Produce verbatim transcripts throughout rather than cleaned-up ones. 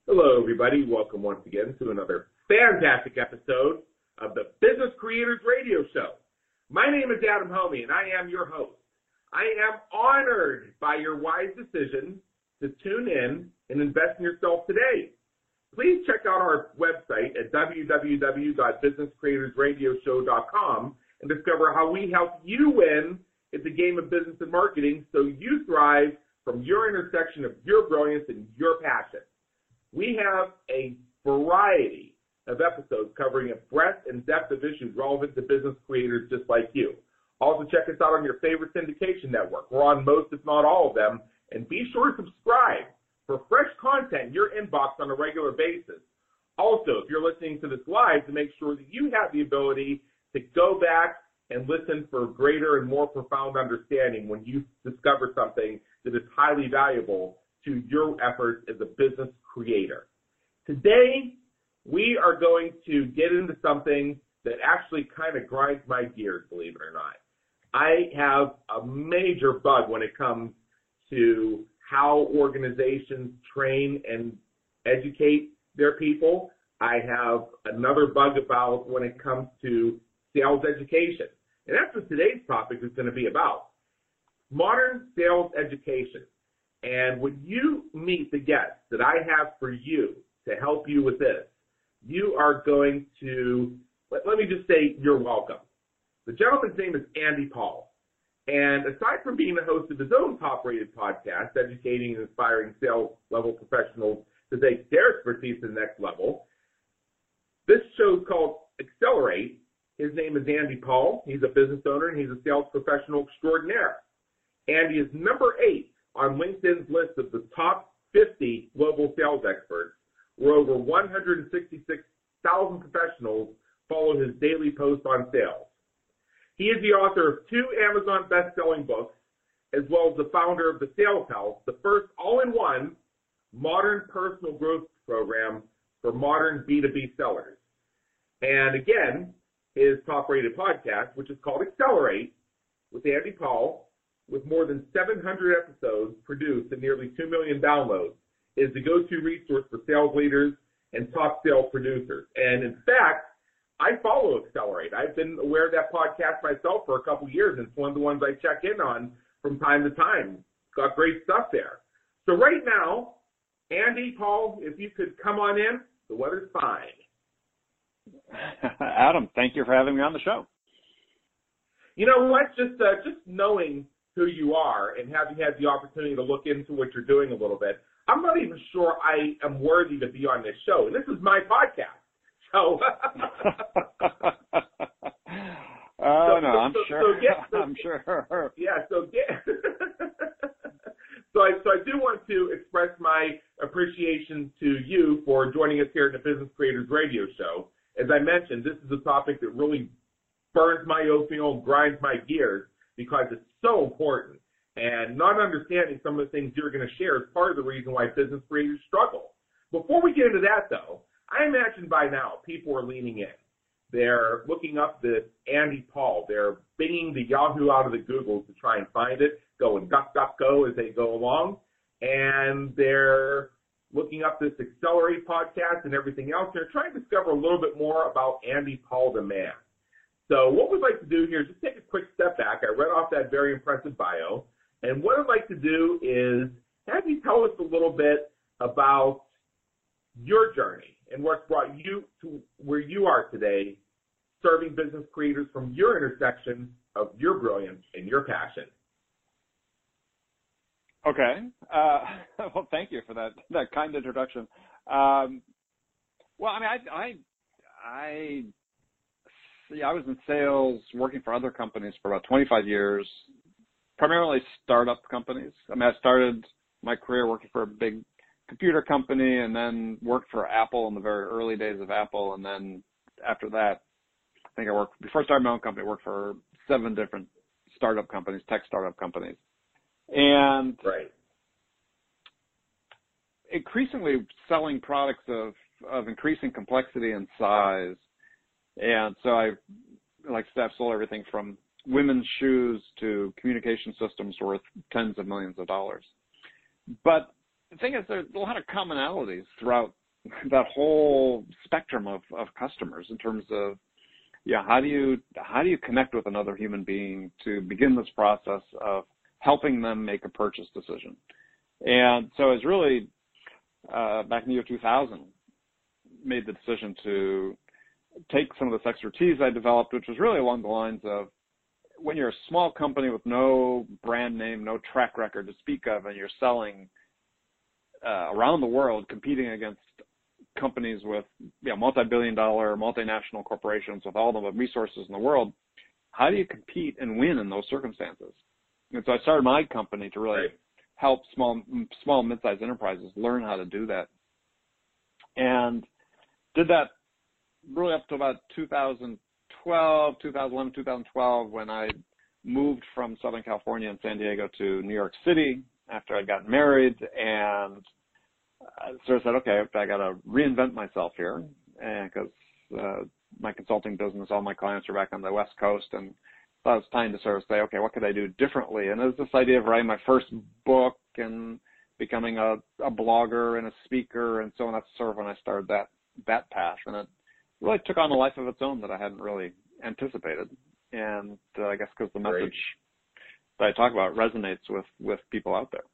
Hello, everybody. Welcome once again to another fantastic episode of the Business Creators Radio Show. My name is Adam Homey, and I am your host. I am honored by your wise decision to tune in and invest in yourself today. Please check out our website at w w w dot business creators radio show dot com and discover how we help you win at the game of business and marketing so you thrive from your intersection of your brilliance and your passion. We have a variety of episodes covering a breadth and depth of issues relevant to business creators just like you. Also, check us out on your favorite syndication network. We're on most, if not all of them. And be sure to subscribe for fresh content in your inbox on a regular basis. Also, if you're listening to this live, to make sure that you have the ability to go back and listen for greater and more profound understanding when you discover something that is highly valuable to your efforts as a business creator. Today, we are going to get into something that actually kind of grinds my gears, believe it or not. I have a major bug when it comes to how organizations train and educate their people. I have another bug about when it comes to sales education. And that's what today's topic is going to be about. Modern sales education. And when you meet the guests that I have for you to help you with this, you are going to, let, let me just say you're welcome. The gentleman's name is Andy Paul. And aside from being the host of his own top-rated podcast, educating and inspiring sales-level professionals to take their expertise to the next level, this show is called Accelerate. His name is Andy Paul. He's a business owner, and he's a sales professional extraordinaire. Andy is number eight on LinkedIn's list of the top fifty global sales experts, where over one hundred sixty-six thousand professionals follow his daily posts on sales. He is the author of two Amazon best-selling books, as well as the founder of the Sales House, the first all-in-one modern personal growth program for modern B two B sellers. And again, his top-rated podcast, which is called Accelerate, with Andy Paul, with more than seven hundred episodes produced and nearly two million downloads, is the go-to resource for sales leaders and top sales producers. And in fact, I follow Accelerate. I've been aware of that podcast myself for a couple of years, and it's one of the ones I check in on from time to time. It's got great stuff there. So right now, Andy, Paul, if you could come on in, the weather's fine. Adam, thank you for having me on the show. You know what? Just uh, just knowing who you are and having had the opportunity to look into what you're doing a little bit, I'm not even sure I am worthy to be on this show. And this is my podcast. So, oh so, no, I'm so, sure. So get, so, I'm sure. Yeah. So get. so I so I do want to express my appreciation to you for joining us here at the Business Creators Radio Show. As I mentioned, this is a topic that really burns my oatmeal, grinds my gears, because it's so important. And not understanding some of the things you're going to share is part of the reason why business creators struggle. Before we get into that, though, I imagine by now people are leaning in. They're looking up this Andy Paul. They're binging the Yahoo out of the Google to try and find it, going duck, duck, go as they go along. And they're looking up this Accelerate podcast and everything else. They're trying to discover a little bit more about Andy Paul, the man. So what we'd like to do here is just take a quick step back. I read off that very impressive bio. And what I'd like to do is have you tell us a little bit about your journey and what's brought you to where you are today, serving business creators from your intersection of your brilliance and your passion. Okay. Uh, well, thank you for that that kind introduction. Um, well, I mean, I, I, I, see, I was in sales, working for other companies for about twenty-five years, primarily startup companies. I mean, I started my career working for a big computer company, and then worked for Apple in the very early days of Apple, and then after that, I think I worked before I started my own company. I worked for seven different startup companies, tech startup companies. And right. increasingly selling products of, of increasing complexity and size. And so I, like Steph, sold everything from women's shoes to communication systems worth tens of millions of dollars. But the thing is, there's a lot of commonalities throughout that whole spectrum of, of customers in terms of, yeah, how do you how do you connect with another human being to begin this process of helping them make a purchase decision? And so it's really uh, back in the year two thousand, made the decision to take some of this expertise I developed, which was really along the lines of, when you're a small company with no brand name, no track record to speak of, and you're selling uh, around the world, competing against companies with, you know, multi-billion dollar, multinational corporations with all the resources in the world, how do you compete and win in those circumstances? And so I started my company to really Right. help small, small, mid-sized enterprises learn how to do that. And did that really up to about two thousand twelve, two thousand eleven, two thousand twelve, when I moved from Southern California and San Diego to New York City after I got married, and I sort of said, okay, I got to reinvent myself here, because uh, my consulting business, all my clients are back on the West Coast, and thought it was time to sort of say, okay, what could I do differently? And it was this idea of writing my first book and becoming a, a blogger and a speaker, and so on. That's sort of when I started that that path, and it really took on a life of its own that I hadn't really anticipated. And uh, I guess because the message Great. that I talk about resonates with, with people out there.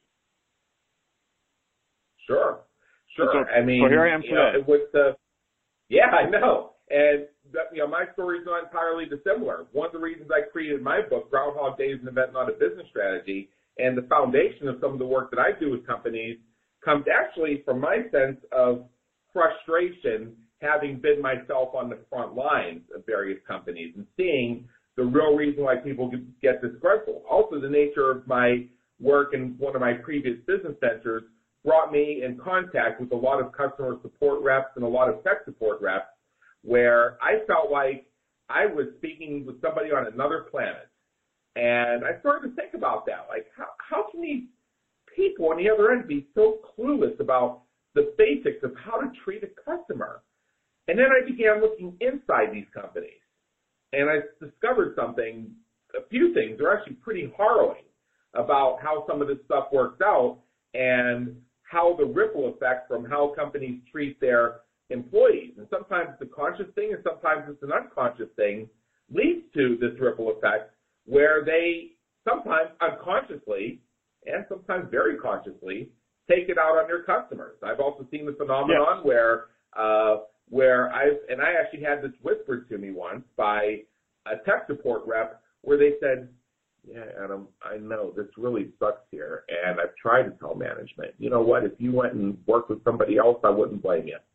Sure, sure. So, I mean, so here I am you know, today. with the, yeah, I know. And, you know, my story is not entirely dissimilar. One of the reasons I created my book, Groundhog Day is an Event, Not a Business Strategy, and the foundation of some of the work that I do with companies comes actually from my sense of frustration, having been myself on the front lines of various companies and seeing the real reason why people get disgruntled. Also, the nature of my work in one of my previous business ventures brought me in contact with a lot of customer support reps and a lot of tech support reps, where I felt like I was speaking with somebody on another planet. And I started to think about that. Like, how, how can these people on the other end be so clueless about the basics of how to treat a customer? And then I began looking inside these companies. And I discovered something, a few things are actually pretty harrowing about how some of this stuff works out and how the ripple effect from how companies treat their employees, and sometimes it's a conscious thing and sometimes it's an unconscious thing, leads to this ripple effect where they sometimes unconsciously and sometimes very consciously take it out on their customers. I've also seen the phenomenon yes. where uh, where I've, and I actually had this whispered to me once by a tech support rep where they said, yeah, Adam, I know this really sucks here, and I've tried to tell management. You know what? If you went and worked with somebody else, I wouldn't blame you.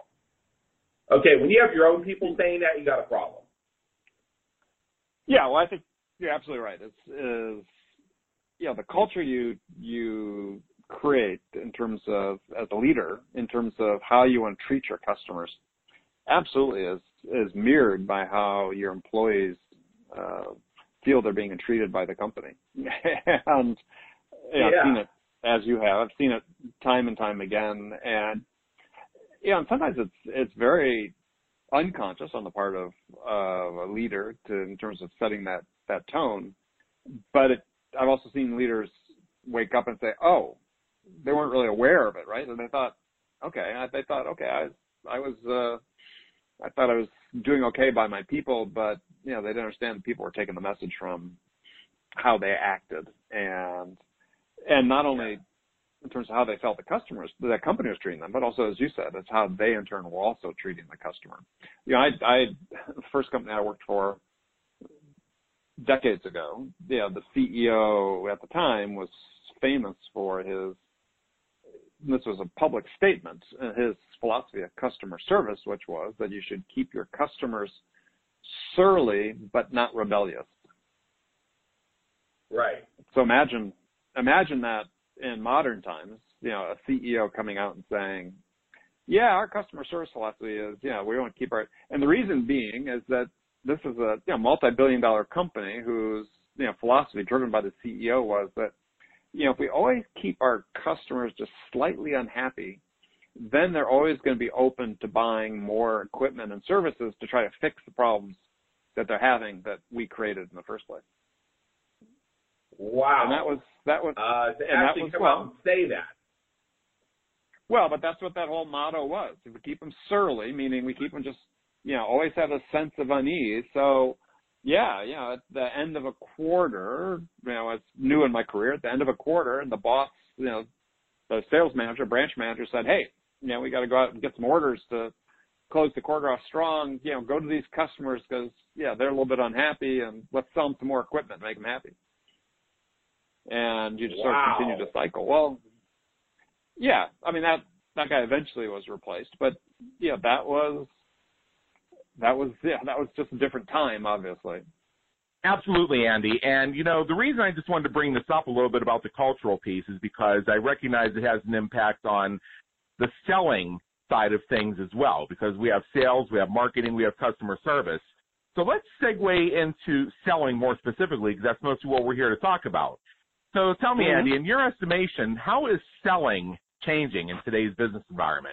Okay, when you have your own people saying that, you got a problem. Yeah, well, I think you're absolutely right. It's, is, you know, the culture you you create in terms of, as a leader, in terms of how you want to treat your customers, absolutely is is mirrored by how your employees uh, feel they're being treated by the company. And you know, yeah. I've seen it as you have. I've seen it time and time again. And yeah, and sometimes it's it's very unconscious on the part of uh, a leader to, in terms of setting that, that tone. But it, I've also seen leaders wake up and say, "Oh, they weren't really aware of it, right?" And they thought, "Okay," they thought, "Okay, I I was uh, I thought I was doing okay by my people, but you know, they didn't understand that people were taking the message from how they acted, and and not only." Yeah. In terms of how they felt the customers, the company was treating them, but also, as you said, it's how they in turn were also treating the customer. You know, I, I the first company I worked for decades ago, you know, the C E O at the time was famous for his, this was a public statement, his philosophy of customer service, which was that you should keep your customers surly but not rebellious. Right. So imagine, imagine that. In modern times, you know, a C E O coming out and saying, yeah, our customer service philosophy is, you know, we want to keep our, and the reason being is that this is a, you know, multi-billion dollar company whose, you know, philosophy driven by the C E O was that, you know, if we always keep our customers just slightly unhappy, then they're always going to be open to buying more equipment and services to try to fix the problems that they're having that we created in the first place. Wow. And that was, that was, uh, to and actually that was, come well, out and say that. Well, but that's what that whole motto was. We keep them surly, meaning we keep them just, you know, always have a sense of unease. So, yeah, you know, at the end of a quarter, you know, it's new in my career, at the end of a quarter, and the boss, you know, the sales manager, branch manager said, hey, you know, we got to go out and get some orders to close the quarter off strong. You know, go to these customers because, yeah, they're a little bit unhappy, and let's sell them some more equipment, make them happy. And you just wow. sort of continue to cycle. Well, yeah, I mean, that, that guy eventually was replaced, but, yeah, that was, that was, yeah, that was just a different time, obviously. Absolutely, Andy. And, you know, the reason I just wanted to bring this up a little bit about the cultural piece is because I recognize it has an impact on the selling side of things as well, because we have sales, we have marketing, we have customer service. So let's segue into selling more specifically, because that's mostly what we're here to talk about. So tell me, mm-hmm. Andy, in your estimation, how is selling changing in today's business environment?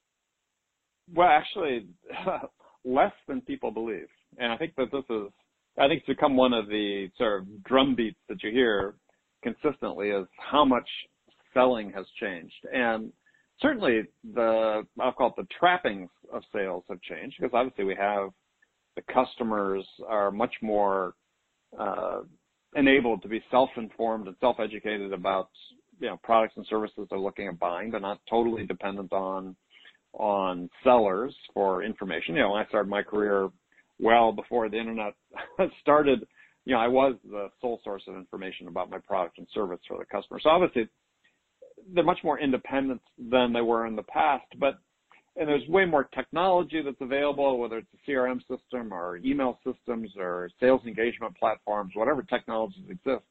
Well, actually, less than people believe. And I think that this is, I think it's become one of the sort of drum beats that you hear consistently is how much selling has changed. And certainly the, I'll call it the trappings of sales have changed, because obviously we have the customers are much more uh, enabled to be self-informed and self-educated about, you know, products and services they're looking at buying. They're not totally dependent on, on sellers for information. You know, when I started my career well before the internet started, you know, I was the sole source of information about my product and service for the customer. So obviously they're much more independent than they were in the past, but, and there's way more technology that's available, whether it's a C R M system or email systems or sales engagement platforms, whatever technologies exist.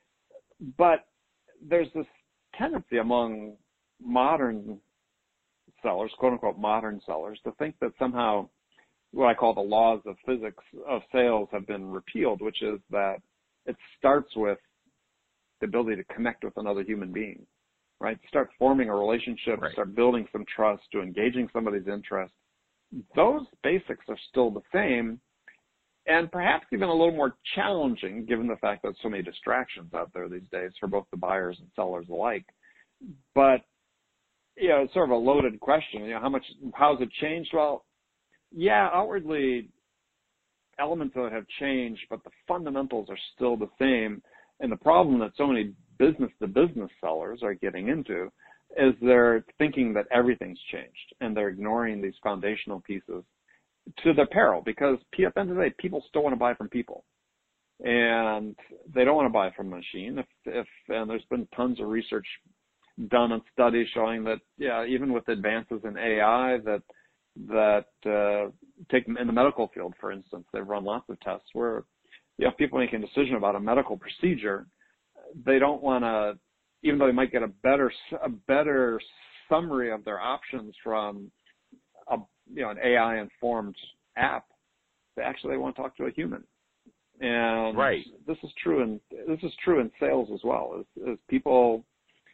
But there's this tendency among modern sellers, quote unquote modern sellers, to think that somehow what I call the laws of physics of sales have been repealed, which is that it starts with the ability to connect with another human being, right? Start forming a relationship, right. Start building some trust, to engaging somebody's interest. Those basics are still the same, and perhaps even a little more challenging given the fact that there's so many distractions out there these days for both the buyers and sellers alike. But, you know, it's sort of a loaded question. You know, how much, how's it changed? Well, yeah, outwardly, elements of it have changed, but the fundamentals are still the same. And the problem that so many business-to-business sellers are getting into is they're thinking that everything's changed, and they're ignoring these foundational pieces to their peril, because at the end of the day, people still want to buy from people. And they don't want to buy from a machine. If, if, and there's been tons of research done and studies showing that, yeah, even with advances in A I that that uh, take in the medical field, for instance, they've run lots of tests where, you know, people making a decision about a medical procedure, they don't want to, even though they might get a better a better summary of their options from a, you know, an A I informed app, they actually want to talk to a human. And right. this is true in this is true in sales as well. As, as people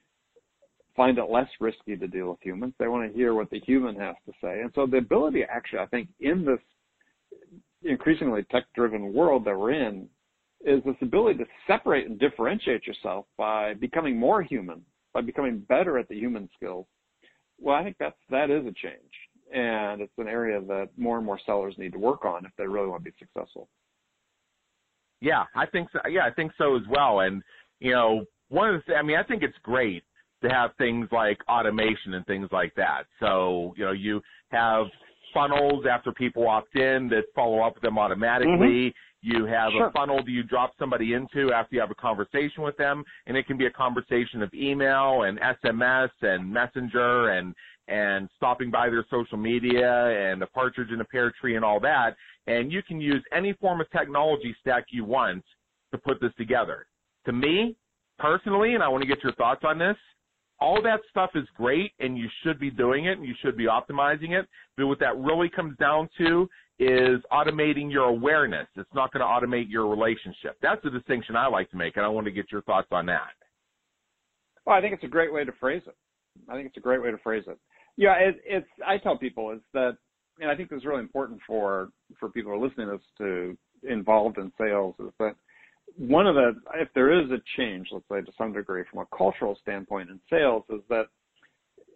find it less risky to deal with humans, they want to hear what the human has to say. And so the ability, actually, I think, in this increasingly tech-driven world that we're in, is this ability to separate and differentiate yourself by becoming more human, by becoming better at the human skills. Well, I think that's that is a change, and it's an area that more and more sellers need to work on if they really want to be successful. Yeah, I think so. Yeah, I think so as well. And, you know, one of the, I mean, I think it's great to have things like automation and things like that. So, you know, you have funnels after people opt in that follow up with them automatically. Mm-hmm. You have sure. a funnel that you drop somebody into after you have a conversation with them, and it can be a conversation of email and S M S and Messenger and and stopping by their social media and a partridge in a pear tree and all that. And you can use any form of technology stack you want to put this together. To me, personally, and I want to get your thoughts on this, all that stuff is great, and you should be doing it, and you should be optimizing it. But what that really comes down to is automating your awareness. It's not going to automate your relationship. That's the distinction I like to make, and I want to get your thoughts on that. Well, I think it's a great way to phrase it. I think it's a great way to phrase it. Yeah, it, it's. I tell people is that, and I think this is really important for for people who are listening to this to involved in sales, is that one of the, if there is a change, let's say to some degree from a cultural standpoint in sales, is that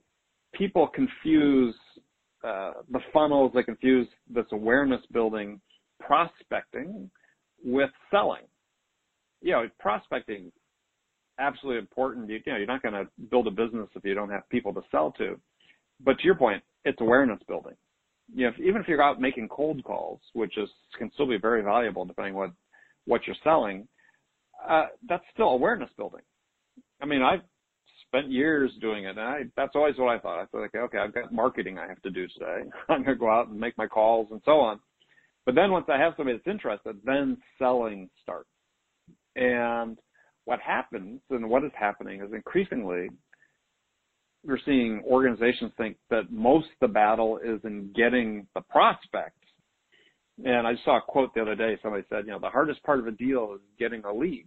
people confuse uh, the funnels, they confuse this awareness building, prospecting with selling. You know, prospecting, absolutely important. You, you know, you're not going to build a business if you don't have people to sell to. But to your point, it's awareness building. You know, if, even if you're out making cold calls, which is can still be very valuable depending what what you're selling, uh, that's still awareness building. I mean, I've spent years doing it, and I, that's always what I thought. I thought, like, okay, I've got marketing I have to do today. I'm going to go out and make my calls and so on. But then once I have somebody that's interested, then selling starts. And what happens and what is happening is increasingly we're seeing organizations think that most of the battle is in getting the prospects. And I saw a quote the other day. Somebody said, you know, the hardest part of a deal is getting a lead.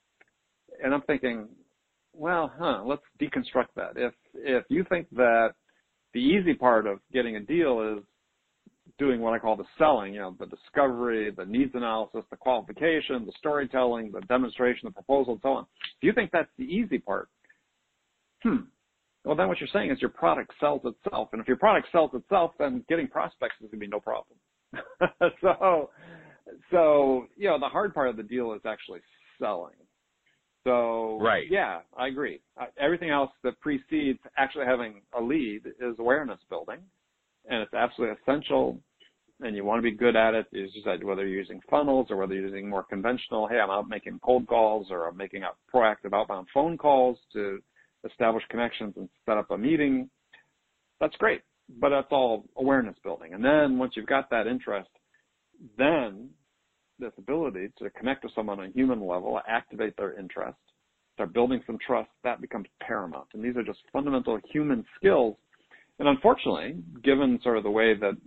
And I'm thinking, well, huh, let's deconstruct that. If if you think that the easy part of getting a deal is doing what I call the selling, you know, the discovery, the needs analysis, the qualification, the storytelling, the demonstration, the proposal, and so on. If you think that's the easy part, hmm, well, then what you're saying is your product sells itself. And if your product sells itself, then getting prospects is going to be no problem. so, so, you know, the hard part of the deal is actually selling. So, right. yeah, I agree. Everything else that precedes actually having a lead is awareness building. And it's absolutely essential, and you want to be good at it. As you said, whether you're using funnels or whether you're using more conventional, hey, I'm out making cold calls, or I'm making out proactive outbound phone calls to establish connections and set up a meeting. That's great, but that's all awareness building. And then once you've got that interest, then this ability to connect with someone on a human level, activate their interest, start building some trust, that becomes paramount. And these are just fundamental human skills. And unfortunately, given sort of the way that,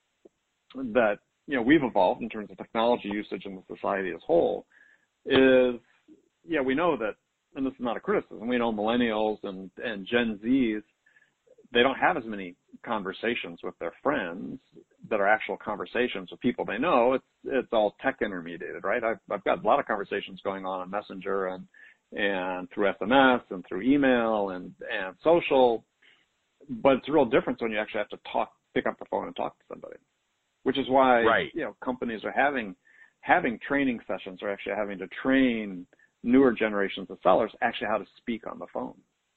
that, you know, we've evolved in terms of technology usage in the society as a whole, is, yeah, we know that, and this is not a criticism, we know millennials and, and Gen Zs, they don't have as many conversations with their friends that are actual conversations with people they know. It's, it's all tech intermediated, right? I've, I've got a lot of conversations going on on Messenger and, and through S M S and through email and, and social. But it's a real difference when you actually have to talk, pick up the phone and talk to somebody, which is why, right. you know, companies are having, having training sessions or actually having to train newer generations of sellers actually how to speak on the phone.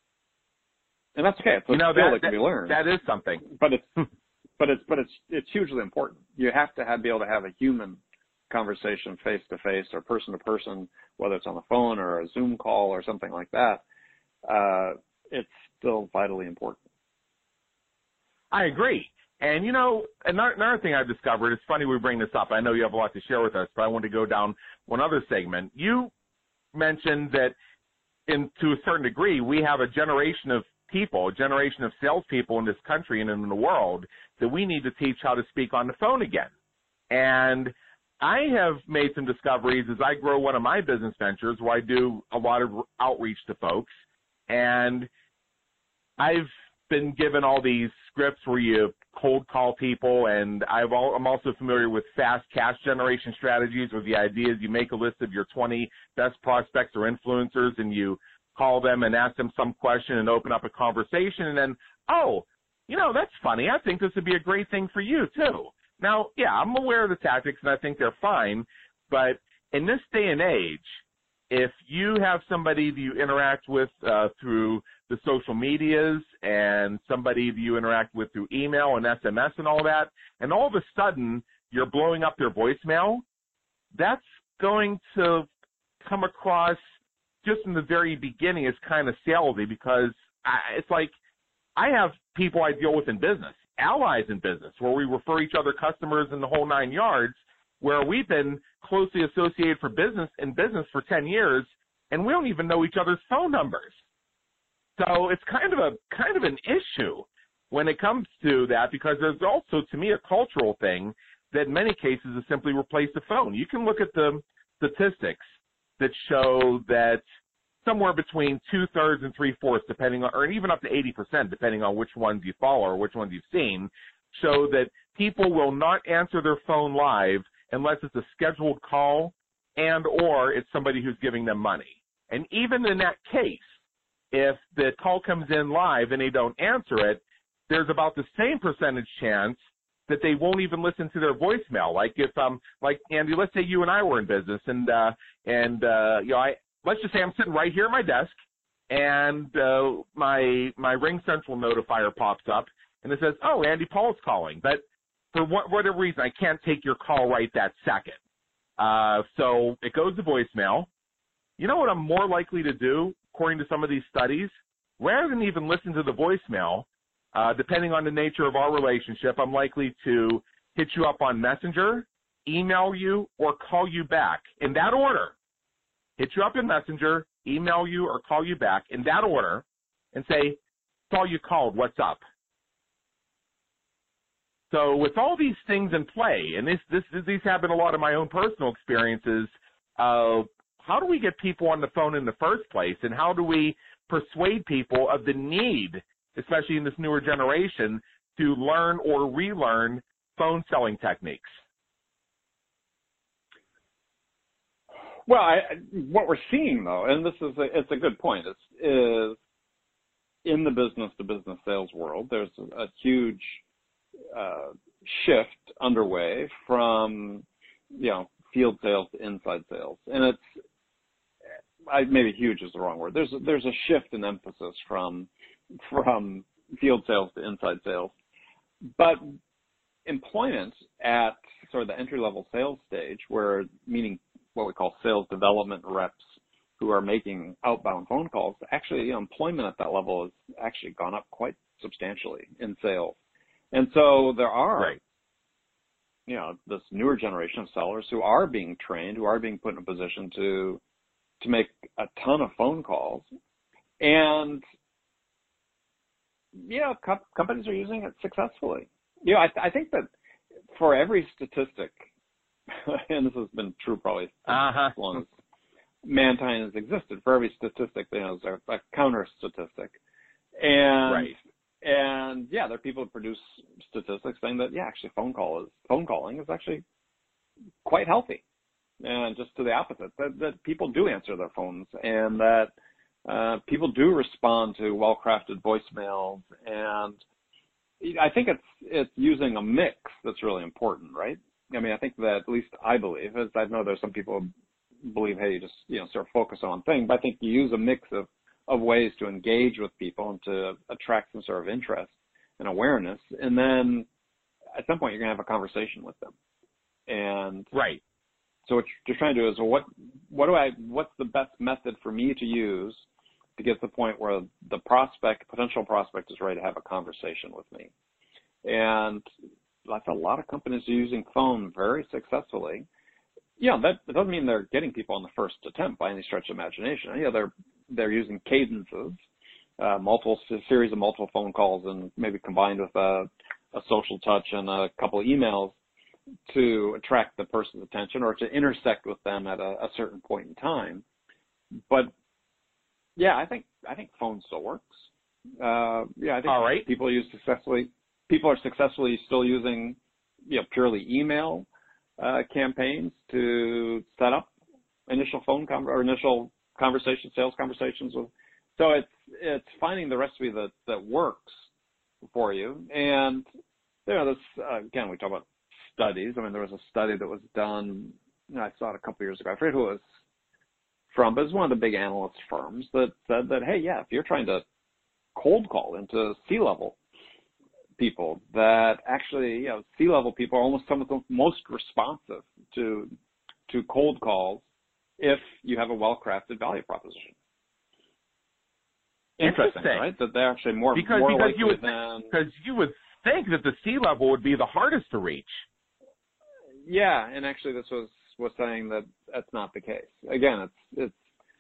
And that's okay. It's a you know, skill that, that can that, be learned. That is something. But it's, but it's, but it's, it's hugely important. You have to have, be able to have a human conversation face to face or person to person, whether it's on the phone or a Zoom call or something like that. Uh, it's still vitally important. I agree. And, you know, another, another thing I've discovered, it's funny we bring this up. I know you have a lot to share with us, but I want to go down one other segment. You mentioned that in, to a certain degree, we have a generation of people, a generation of salespeople in this country and in the world that we need to teach how to speak on the phone again. And I have made some discoveries as I grow one of my business ventures where I do a lot of outreach to folks. And I've been given all these scripts where you cold call people, and I've all, I'm also familiar with fast cash generation strategies, where the idea is you make a list of your twenty best prospects or influencers, and you call them and ask them some question and open up a conversation, and then, oh, you know, that's funny. I think this would be a great thing for you, too. Now, yeah, I'm aware of the tactics, and I think they're fine, but in this day and age, if you have somebody that you interact with uh, through the social medias and somebody that you interact with through email and S M S and all that, and all of a sudden you're blowing up their voicemail, that's going to come across just in the very beginning as kind of salesy, because I, it's like I have people I deal with in business, allies in business, where we refer each other customers in the whole nine yards, where we've been closely associated for business in business for ten years, and we don't even know each other's phone numbers. So it's kind of a kind of an issue when it comes to that, because there's also, to me, a cultural thing that in many cases is simply replace the phone. You can look at the statistics that show that somewhere between two-thirds and three-fourths, depending on, or even up to eighty percent, depending on which ones you follow or which ones you've seen, show that people will not answer their phone live unless it's a scheduled call and or it's somebody who's giving them money. And even in that case, if the call comes in live and they don't answer it, there's about the same percentage chance that they won't even listen to their voicemail. Like if um like Andy, let's say you and I were in business and uh and uh you know I let's just say I'm sitting right here at my desk and uh my my Ring Central notifier pops up and it says, "Oh, Andy Paul's calling." But for what, whatever reason I can't take your call right that second. Uh so it goes to voicemail. You know what I'm more likely to do, according to some of these studies? Rather than even listen to the voicemail, Uh, depending on the nature of our relationship, I'm likely to hit you up on Messenger, email you, or call you back in that order. Hit you up in Messenger, email you, or call you back in that order and say, "Saw you called, what's up?" So with all these things in play, and this, this, these have been a lot of my own personal experiences, uh, how do we get people on the phone in the first place, and how do we persuade people of the need, especially in this newer generation, to learn or relearn phone selling techniques? Well, I, what we're seeing, though, and this is a, it's a good point, is, is in the business-to-business sales world, there's a, a huge uh, shift underway from, you know, field sales to inside sales. And it's, I, maybe huge is the wrong word. There's a, there's a shift in emphasis from from field sales to inside sales. But employment at sort of the entry-level sales stage, where meaning what we call sales development reps who are making outbound phone calls, actually, you know, employment at that level has actually gone up quite substantially in sales. And so there are, right. you know, this newer generation of sellers who are being trained, who are being put in a position to to make a ton of phone calls. And yeah, co- companies are using it successfully. You know, I, th- I think that for every statistic, and this has been true probably uh-huh. as long as mankind has existed, for every statistic, you know, there's a, a counter statistic. And, right. and yeah, there are people who produce statistics saying that, yeah, actually phone call is, phone calling is actually quite healthy. And just to the opposite, that, that people do answer their phones and that Uh, people do respond to well-crafted voicemails, and I think it's it's using a mix that's really important, right? I mean, I think that, at least I believe, as I know there's some people who believe, hey, you just, you know, sort of focus on one thing, but I think you use a mix of, of ways to engage with people and to attract some sort of interest and awareness, and then at some point you're going to have a conversation with them. And right. So what you're trying to do is, well, what what do I what's the best method for me to use to get to the point where the prospect, potential prospect, is ready to have a conversation with me? And that's a lot of companies are using phone very successfully. Yeah, that, that doesn't mean they're getting people on the first attempt by any stretch of imagination. Yeah, they're they're using cadences, uh, multiple series of multiple phone calls, and maybe combined with a, a social touch and a couple of emails to attract the person's attention or to intersect with them at a, a certain point in time. But yeah, I think I think phone still works. Uh, yeah, I think All right. people use successfully. People are successfully still using, you know, purely email uh, campaigns to set up initial phone com- or initial conversation, sales conversations with. So it's it's finding the recipe that that works for you. And you know, this uh, again, we talk about studies. I mean, there was a study that was done. You know, I saw it a couple of years ago. I forget who it was from, but it's one of the big analyst firms that said that, hey, yeah, if you're trying to cold call into C-level people, that actually, you know, C-level people are almost some of the most responsive to to cold calls if you have a well-crafted value proposition. Interesting, right? That they're actually more because more because likely you would than because you would think that the C-level would be the hardest to reach. Yeah, and actually, this was was saying that that's not the case. Again, it's it's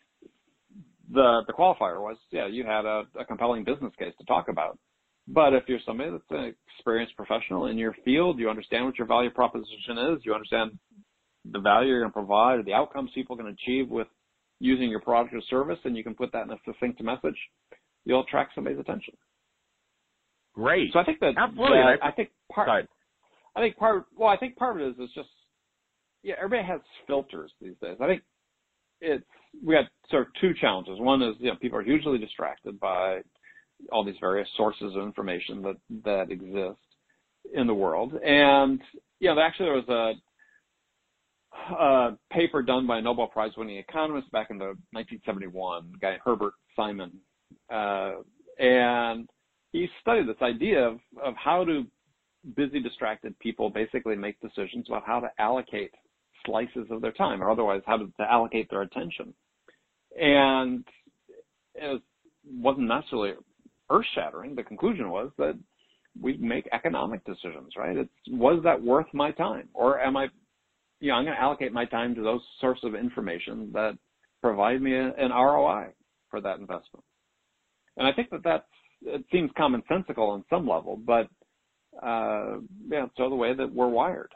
the the qualifier was, yeah, you had a, a compelling business case to talk about. But if you're somebody that's an experienced professional in your field, you understand what your value proposition is, you understand the value you're going to provide, or the outcomes people can achieve with using your product or service, and you can put that in a succinct message, you'll attract somebody's attention. Great. So I think that, Absolutely. that I think part Sorry. I think part well, I think part of it is is just yeah, everybody has filters these days. I think it's we got sort of two challenges. One is, you know, people are hugely distracted by all these various sources of information that, that exist in the world. And, you know, actually there was a, a paper done by a Nobel Prize winning economist back in the nineteen seventy-one, a guy Herbert Simon, uh, and he studied this idea of, of how do busy, distracted people basically make decisions about how to allocate slices of their time, or otherwise how to, to allocate their attention. And it wasn't necessarily earth-shattering. The conclusion was that we make economic decisions, right? It's, was that worth my time? Or am I, you know, I'm going to allocate my time to those sources of information that provide me a, an R O I for that investment. And I think that that's, it seems commonsensical on some level, but uh, yeah, so the way that we're wired.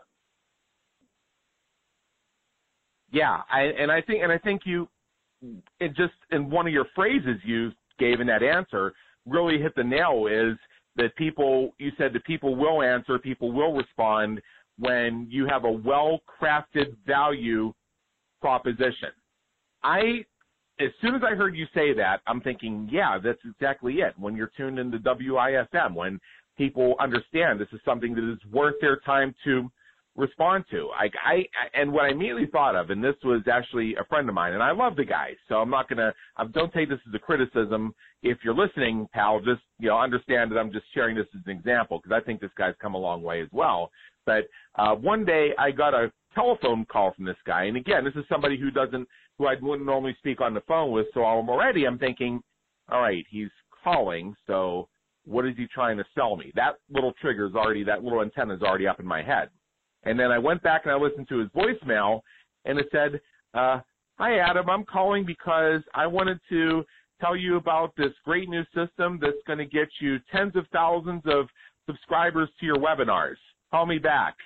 Yeah, I, and I think, and I think you, it just in one of your phrases you gave in that answer really hit the nail. Is that people, you said that people will answer, people will respond when you have a well-crafted value proposition. I, as soon as I heard you say that, I'm thinking, yeah, that's exactly it. When you're tuned into W I S M, when people understand this is something that is worth their time to respond to. I, I, and what I immediately thought of, and this was actually a friend of mine, and I love the guy, so I'm not going to, don't take this as a criticism. If you're listening, pal, just, you know, understand that I'm just sharing this as an example, because I think this guy's come a long way as well. But uh, one day I got a telephone call from this guy, and again, this is somebody who doesn't, who I wouldn't normally speak on the phone with, so I'm already, I'm thinking, all right, he's calling, so what is he trying to sell me? That little trigger's already, that little antenna's already up in my head. And then I went back and I listened to his voicemail, and it said, uh, hi, Adam, I'm calling because I wanted to tell you about this great new system that's going to get you tens of thousands of subscribers to your webinars. Call me back.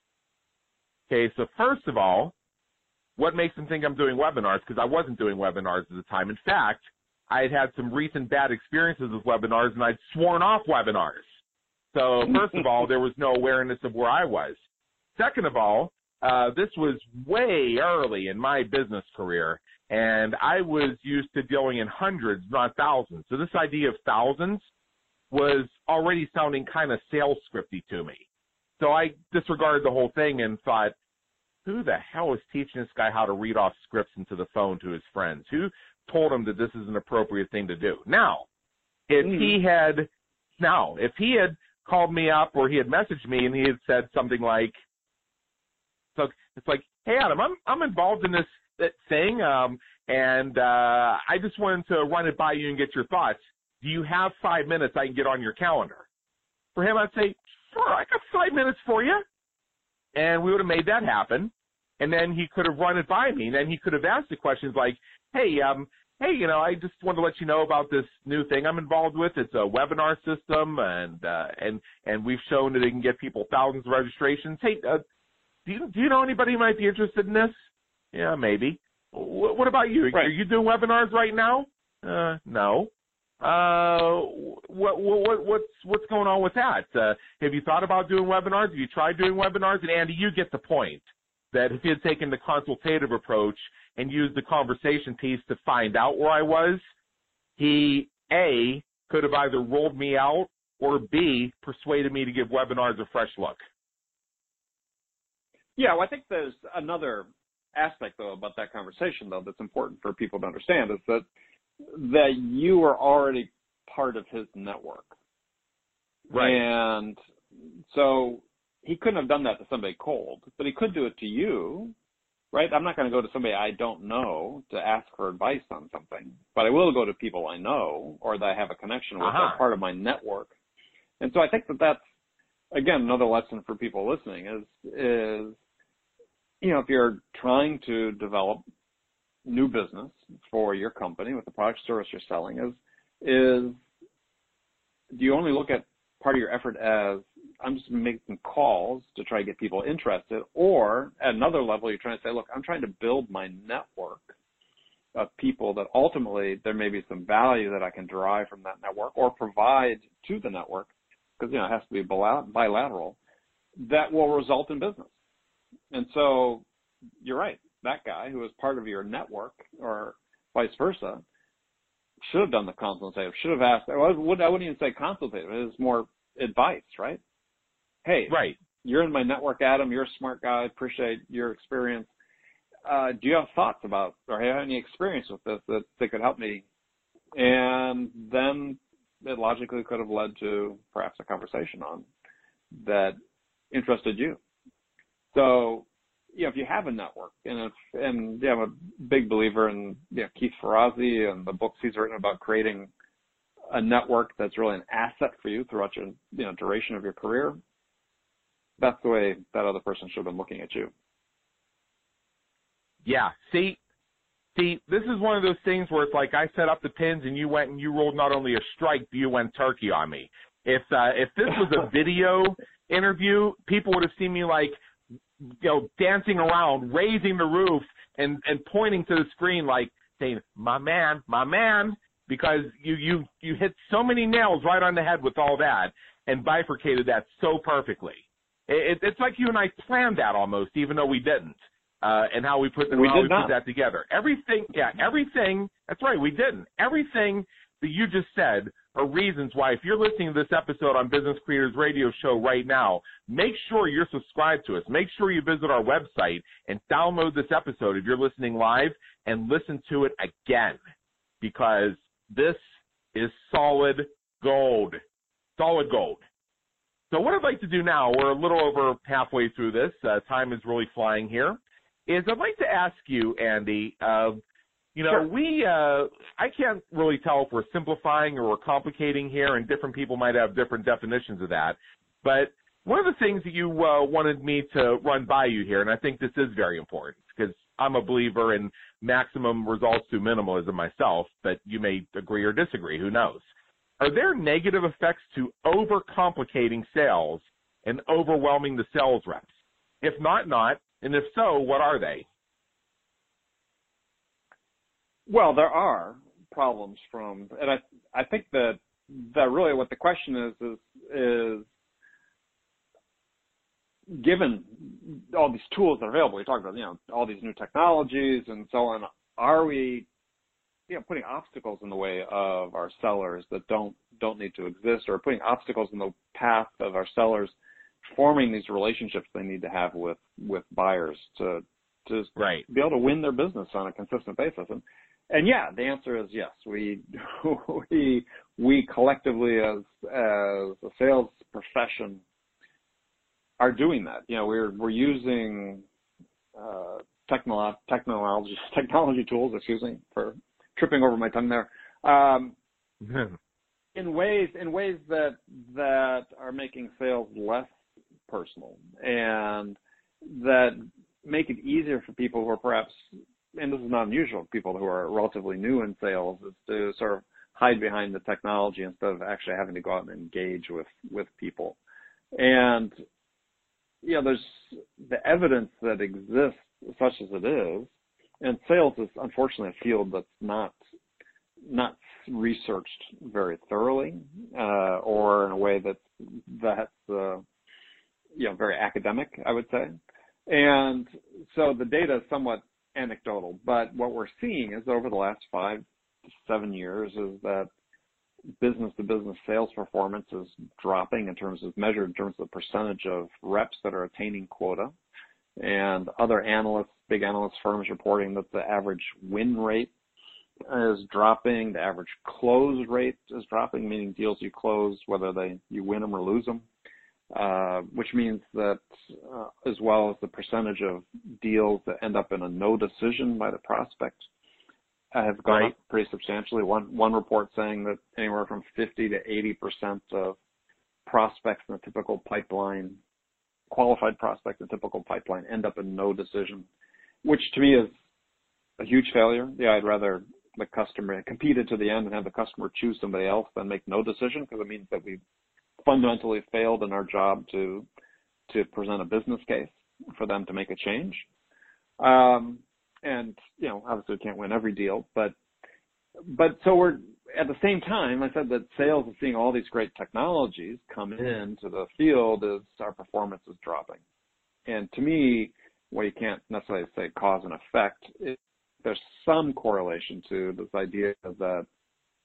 Okay, so first of all, what makes him think I'm doing webinars? Because I wasn't doing webinars at the time. In fact, I had had some recent bad experiences with webinars, and I'd sworn off webinars. So first of all, there was no awareness of where I was. Second of all, uh, this was way early in my business career, and I was used to dealing in hundreds, not thousands. So this idea of thousands was already sounding kind of sales scripty to me. So I disregarded the whole thing and thought, who the hell is teaching this guy how to read off scripts into the phone to his friends? Who told him that this is an appropriate thing to do? Now, if mm. he had, now, if he had called me up or he had messaged me and he had said something like, so it's like, hey, Adam, I'm I'm involved in this, this thing, um, and uh, I just wanted to run it by you and get your thoughts. Do you have five minutes I can get on your calendar? For him, I'd say, sure, I got five minutes for you. And we would have made that happen. And then he could have run it by me. And then he could have asked the questions like, hey, um, hey, you know, I just wanted to let you know about this new thing I'm involved with. It's a webinar system, and uh, and and we've shown that it can get people thousands of registrations. Hey, uh, do you, do you know anybody who might be interested in this? Yeah, maybe. What, what about you? Right. Are you doing webinars right now? Uh, no. Uh, what, what, what's, what's going on with that? Uh, have you thought about doing webinars? Have you tried doing webinars? And Andy, you get the point that if he had taken the consultative approach and used the conversation piece to find out where I was, he, A, could have either rolled me out, or B, persuaded me to give webinars a fresh look. Yeah, well, I think there's another aspect, though, about that conversation, though, that's important for people to understand, is that that you were already part of his network. Right. And so he couldn't have done that to somebody cold, but he could do it to you, right? I'm not going to go to somebody I don't know to ask for advice on something, but I will go to people I know or that I have a connection with. Uh-huh. They're part of my network. And so I think that that's, again, another lesson for people listening is, is, you know, if you're trying to develop new business for your company with the product or service you're selling, is, is do you only look at part of your effort as, I'm just making calls to try to get people interested, or at another level, you're trying to say, look, I'm trying to build my network of people that ultimately there may be some value that I can derive from that network or provide to the network, because, you know, it has to be bilateral, that will result in business. And so you're right. That guy who was part of your network or vice versa should have done the consultative, should have asked, I wouldn't, I wouldn't even say consultative, it was more advice, right? Hey, right. You're in my network, Adam, you're a smart guy, appreciate your experience. Uh, do you have thoughts about, or have any experience with this that, that could help me? And then it logically could have led to perhaps a conversation on that interested you. So, you know, if you have a network, and if, and yeah, I'm a big believer in, you know, Keith Ferrazzi and the books he's written about creating a network that's really an asset for you throughout your, you know, duration of your career. That's the way that other person should have been looking at you. Yeah. See, see, this is one of those things where it's like I set up the pins and you went and you rolled not only a strike, but you went turkey on me. If uh, if this was a video interview, people would have seen me like, you know, dancing around, raising the roof, and and pointing to the screen like saying, "My man, my man," because you you you hit so many nails right on the head with all that and bifurcated that so perfectly. It, it's like you and I planned that almost, even though we didn't. Uh, and how we put, we how did we not. put that together. Everything, yeah, everything, that's right, we didn't. Everything that you just said are reasons why, if you're listening to this episode on Business Creators Radio Show right now, make sure you're subscribed to us. Make sure you visit our website and download this episode if you're listening live and listen to it again, because this is solid gold. Solid gold. So what I'd like to do now, we're a little over halfway through this. Uh, time is really flying here. Is I'd like to ask you, Andy, uh, you know, Sure. we, uh, I can't really tell if we're simplifying or we're complicating here, and different people might have different definitions of that. But one of the things that you uh, wanted me to run by you here, and I think this is very important, because I'm a believer in maximum results through minimalism myself, but you may agree or disagree, who knows. Are there negative effects to overcomplicating sales and overwhelming the sales reps? If not, not. And if so, what are they? Well, there are problems from, and I I think that that really what the question is is is given all these tools that are available, we talked about, you know, all these new technologies and so on, are we, you know, putting obstacles in the way of our sellers that don't don't need to exist, or putting obstacles in the path of our sellers forming these relationships they need to have with, with buyers to to right. be able to win their business on a consistent basis? And and yeah, the answer is yes. We we we collectively as as a sales profession are doing that. You know, we're we're using uh, technolo- technology technology tools. Excuse me for tripping over my tongue there. Um, in ways in ways that that are making sales less personal and that make it easier for people who are perhaps, and this is not unusual, people who are relatively new in sales, is to sort of hide behind the technology instead of actually having to go out and engage with, with people. And, you know, there's the evidence that exists, such as it is, and sales is unfortunately a field that's not not researched very thoroughly, uh, or in a way that that's uh, you know, very academic, I would say. And so the data is somewhat anecdotal, but what we're seeing is over the last five to seven years is that business-to-business sales performance is dropping in terms of measured in terms of the percentage of reps that are attaining quota. And other analysts, big analyst firms reporting that the average win rate is dropping, the average close rate is dropping, meaning deals you close, whether they you win them or lose them, uh, which means that uh, as well as the percentage of deals that end up in a no decision by the prospect uh, have gone right. up pretty substantially. One one report saying that anywhere from fifty to eighty percent of prospects in a typical pipeline, qualified prospects in a typical pipeline, end up in no decision, which to me is a huge failure. Yeah, I'd rather the customer competed to the end and have the customer choose somebody else than make no decision, because it means that we fundamentally failed in our job to to present a business case for them to make a change. Um, and, you know, obviously we can't win every deal, but but so we're at the same time, I said that sales is seeing all these great technologies come into the field as our performance is dropping. And to me, well, you can't necessarily say cause and effect. It, there's some correlation to this idea that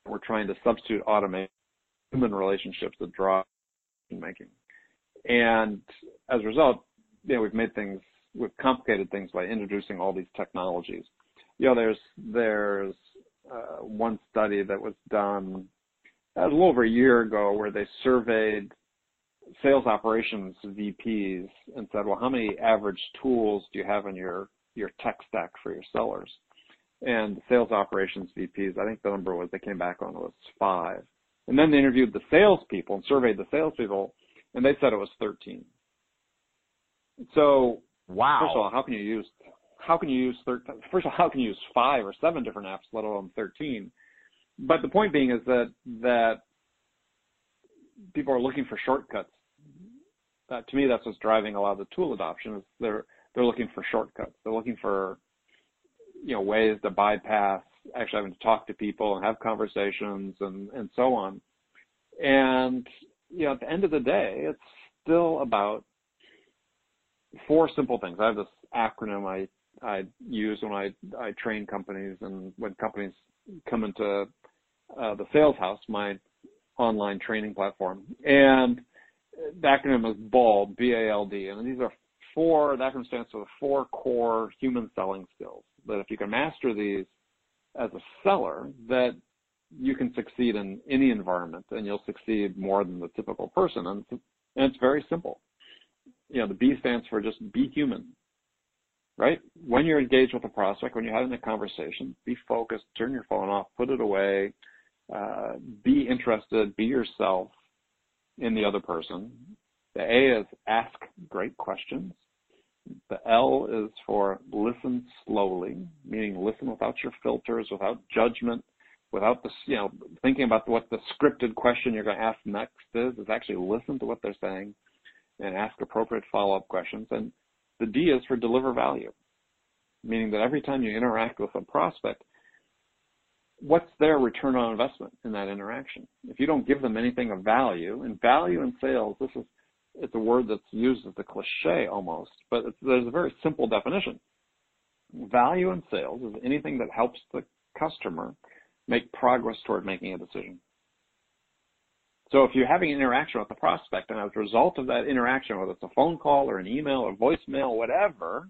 we're trying to substitute automation human relationships that drive decision making. And as a result, you know, we've made things, we've complicated things by introducing all these technologies. You know, there's there's uh, one study that was done a little over a year ago where they surveyed sales operations V Ps and said, well, how many average tools do you have in your, your tech stack for your sellers? And the sales operations V Ps, I think the number was, they came back on, it was five. And then they interviewed the salespeople and surveyed the salespeople, and they said it was thirteen. So, wow. First of all, how can you use, how can you use thirteen? First of all, how can you use five or seven different apps, let alone thirteen? But the point being is that, that people are looking for shortcuts. Uh, to me, that's what's driving a lot of the tool adoption. Is they're they're looking for shortcuts. They're looking for, you know, ways to bypass actually having to talk to people and have conversations and, and so on. And, you know, at the end of the day, it's still about four simple things. I have this acronym I I use when I I train companies, and when companies come into uh, the Sales House, my online training platform, and the acronym is BALD, B A L D, and these are four, the acronym stands for the four core human selling skills, that if you can master these as a seller, that you can succeed in any environment, and you'll succeed more than the typical person, and, and it's very simple. You know, the B stands for just be human, right? When you're engaged with a prospect, when you're having a conversation, be focused, turn your phone off, put it away, uh, be interested, be yourself in the other person. The A is ask great questions. The L is for listen slowly, meaning listen without your filters, without judgment, without the, you know, thinking about what the scripted question you're going to ask next is, is actually listen to what they're saying and ask appropriate follow-up questions. And the D is for deliver value, meaning that every time you interact with a prospect, what's their return on investment in that interaction? If you don't give them anything of value, and value in sales, this is, it's a word that's used as a cliche almost, but it's, there's a very simple definition. Value in sales is anything that helps the customer make progress toward making a decision. So if you're having an interaction with the prospect, and as a result of that interaction, whether it's a phone call or an email or voicemail, whatever,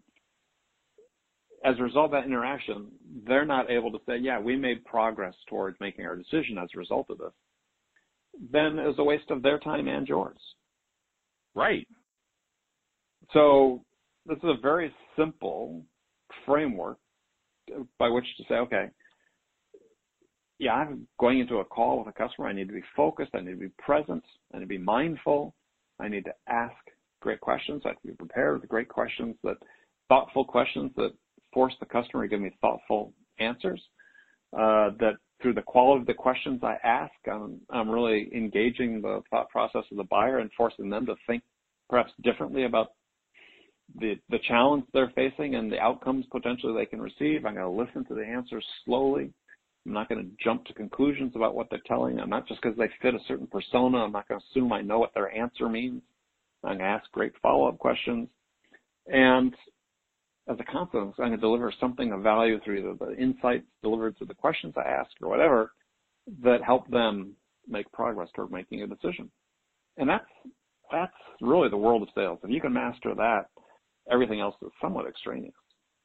as a result of that interaction, they're not able to say, yeah, we made progress towards making our decision as a result of this, then it's a waste of their time and yours. Right. So this is a very simple framework by which to say, okay, yeah, I'm going into a call with a customer. I need to be focused. I need to be present. I need to be mindful. I need to ask great questions. I have to be prepared with great questions, that thoughtful questions that force the customer to give me thoughtful answers, uh, that through the quality of the questions I ask, I'm, I'm really engaging the thought process of the buyer and forcing them to think perhaps differently about the, the challenge they're facing and the outcomes potentially they can receive. I'm going to listen to the answers slowly. I'm not going to jump to conclusions about what they're telling. I'm not just because they fit a certain persona. I'm not going to assume I know what their answer means. I'm going to ask great follow-up questions. And as a consequence, I'm going to deliver something of value through either the insights delivered through the questions I ask or whatever that help them make progress toward making a decision. And that's that's really the world of sales. If you can master that, everything else is somewhat extraneous.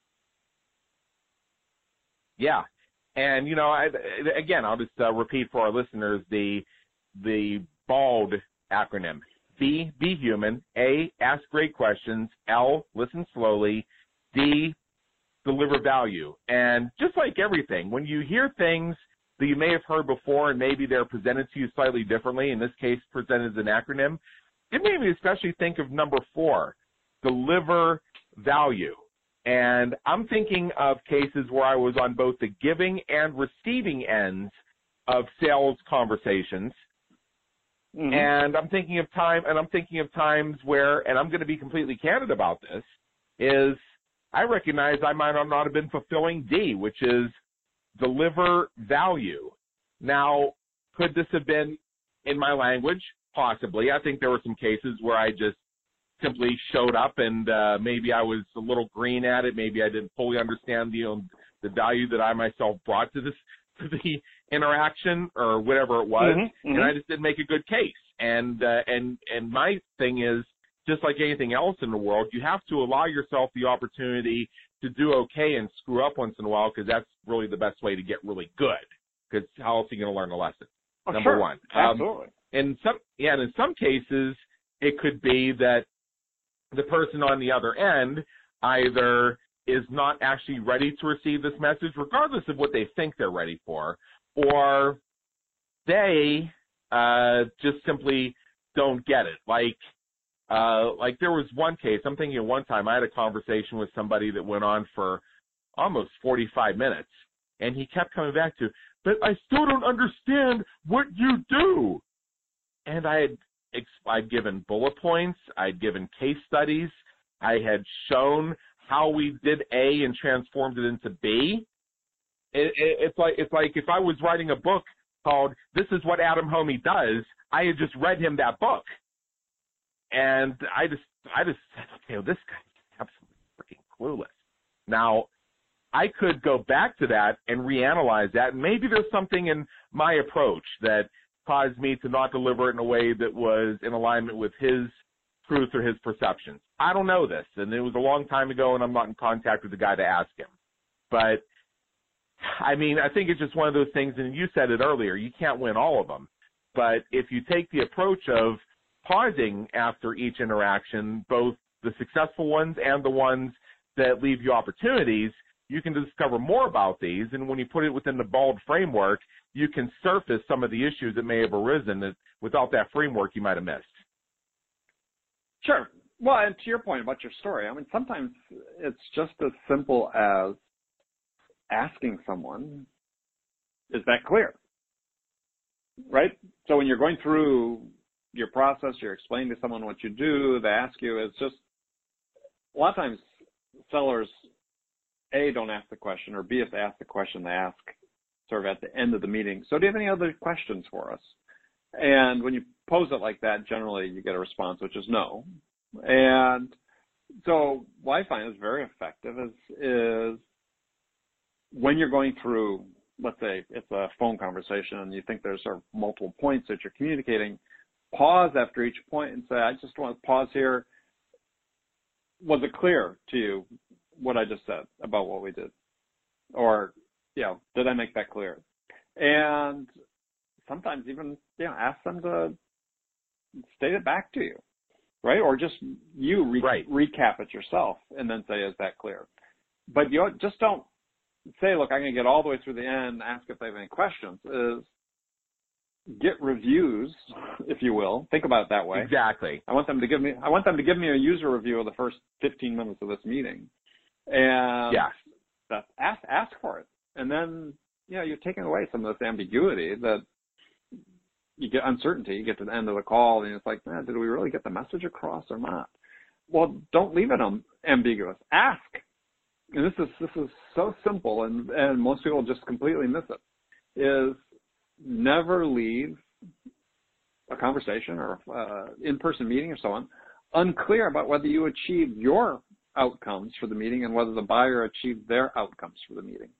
Yeah. And, you know, I, again, I'll just uh, repeat for our listeners the the BALD acronym. B, be human. A, ask great questions. L, listen slowly. D, deliver value. And just like everything, when you hear things that you may have heard before and maybe they're presented to you slightly differently, in this case presented as an acronym, it made me especially think of number four, deliver value. And I'm thinking of cases where I was on both the giving and receiving ends of sales conversations. Mm-hmm. And I'm thinking of time, and I'm thinking of times where, and I'm going to be completely candid about this, is I recognize I might not have been fulfilling D, which is deliver value. Now, could this have been in my language? Possibly. I think there were some cases where I just simply showed up and uh, maybe I was a little green at it. Maybe I didn't fully understand the, you know, the value that I myself brought to this of the interaction or whatever it was, mm-hmm, mm-hmm. and I just didn't make a good case. And uh, and and my thing is, just like anything else in the world, you have to allow yourself the opportunity to do okay and screw up once in a while, because that's really the best way to get really good. Because how else are you going to learn a lesson? Oh, Number sure. one. Absolutely. Um, and some, yeah, and in some cases, it could be that the person on the other end either is not actually ready to receive this message, regardless of what they think they're ready for, or they uh, just simply don't get it. Like, uh, like there was one case, I'm thinking of one time I had a conversation with somebody that went on for almost forty-five minutes, and he kept coming back to, but I still don't understand what you do. And I had I'd given bullet points, I'd given case studies, I had shown how we did A and transformed it into B. It, it, it's like it's like if I was writing a book called "This Is What Adam Homey Does," I had just read him that book, and I just I just said, okay, well, this guy's absolutely freaking clueless. Now, I could go back to that and reanalyze that, and maybe there's something in my approach that caused me to not deliver it in a way that was in alignment with his truth or his perceptions. I don't know this, and it was a long time ago, and I'm not in contact with the guy to ask him. But, I mean, I think it's just one of those things, and you said it earlier, you can't win all of them. But if you take the approach of pausing after each interaction, both the successful ones and the ones that leave you opportunities, you can discover more about these, and when you put it within the BALD framework, you can surface some of the issues that may have arisen that without that framework you might have missed. Sure. Well, and to your point about your story, I mean, sometimes it's just as simple as asking someone, is that clear? Right? So when you're going through your process, you're explaining to someone what you do, they ask you, it's just, a lot of times sellers, A, don't ask the question, or B, if they ask the question, they ask sort of at the end of the meeting, so do you have any other questions for us? And when you pose it like that, generally you get a response, which is no. And so what I find is very effective is, is when you're going through, let's say it's a phone conversation and you think there's sort of multiple points that you're communicating, pause after each point and say, I just want to pause here. Was it clear to you what I just said about what we did? Or, you know, did I make that clear? And sometimes even, you know, ask them to state it back to you, right? Or just you re- right. recap it yourself and then say, is that clear? But you just don't say, look, I'm going to get all the way through the end, ask if they have any questions. Is get reviews, if you will. Think about it that way. Exactly. I want them to give me, I want them to give me a user review of the first fifteen minutes of this meeting. And yeah. that, ask, ask for it. And then, you know, you're taking away some of this ambiguity that you get uncertainty. You get to the end of the call and it's like, man, did we really get the message across or not? Well, don't leave it um, ambiguous. Ask. And this is, this is so simple, and, and most people just completely miss it, is never leave a conversation or uh, in-person meeting or so on unclear about whether you achieved your outcomes for the meeting and whether the buyer achieved their outcomes for the meeting.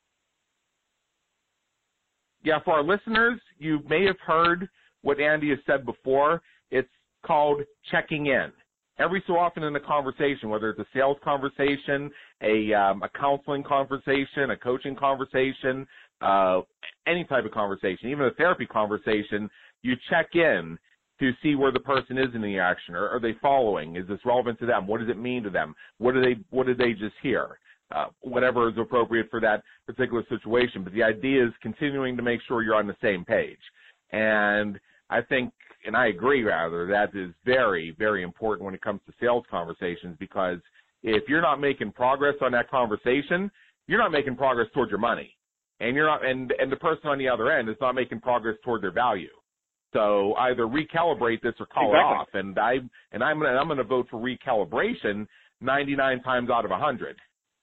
Yeah, for our listeners, you may have heard what Andy has said before. It's called checking in. Every so often in a conversation, whether it's a sales conversation, a, um, a counseling conversation, a coaching conversation, uh, any type of conversation, even a therapy conversation, you check in to see where the person is in the action. Or are they following? Is this relevant to them? What does it mean to them? What do they, what did they just hear? Uh, whatever is appropriate for that particular situation. But the idea is continuing to make sure you're on the same page. And I think, and I agree rather, that is very, very important when it comes to sales conversations, because if you're not making progress on that conversation, you're not making progress toward your money. And you're not, and, and the person on the other end is not making progress toward their value. So either recalibrate this or call exactly. it off. And I, and I'm going to, I'm going to vote for recalibration ninety-nine times out of a hundred.